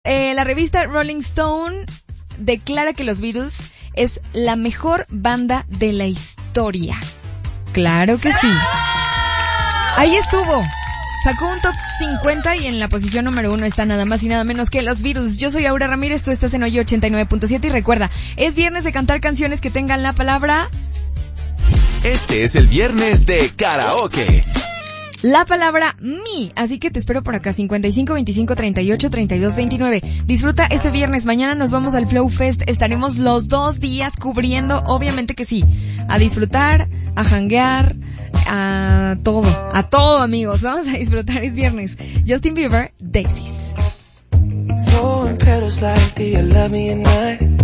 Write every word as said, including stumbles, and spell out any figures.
eh, la revista Rolling Stone declara que los Beatles es la mejor banda de la historia. Claro que sí. Ahí estuvo. Sacó un top cincuenta y en la posición número uno está nada más y nada menos que los Beatles. Yo soy Aura Ramírez, tú estás en Hoy ochenta y nueve punto siete y recuerda, es viernes de cantar canciones que tengan la palabra... Este es el viernes de karaoke. La palabra mi, así que te espero por acá, cincuenta y cinco, veinticinco, treinta y ocho, treinta y dos, veintinueve. Disfruta este viernes, mañana nos vamos al Flow Fest, estaremos los dos días cubriendo, obviamente que sí, a disfrutar, a janguear, a todo, a todo amigos, vamos a disfrutar, es viernes. Justin Bieber, Daisies. Throwing petals like, do you love me at night?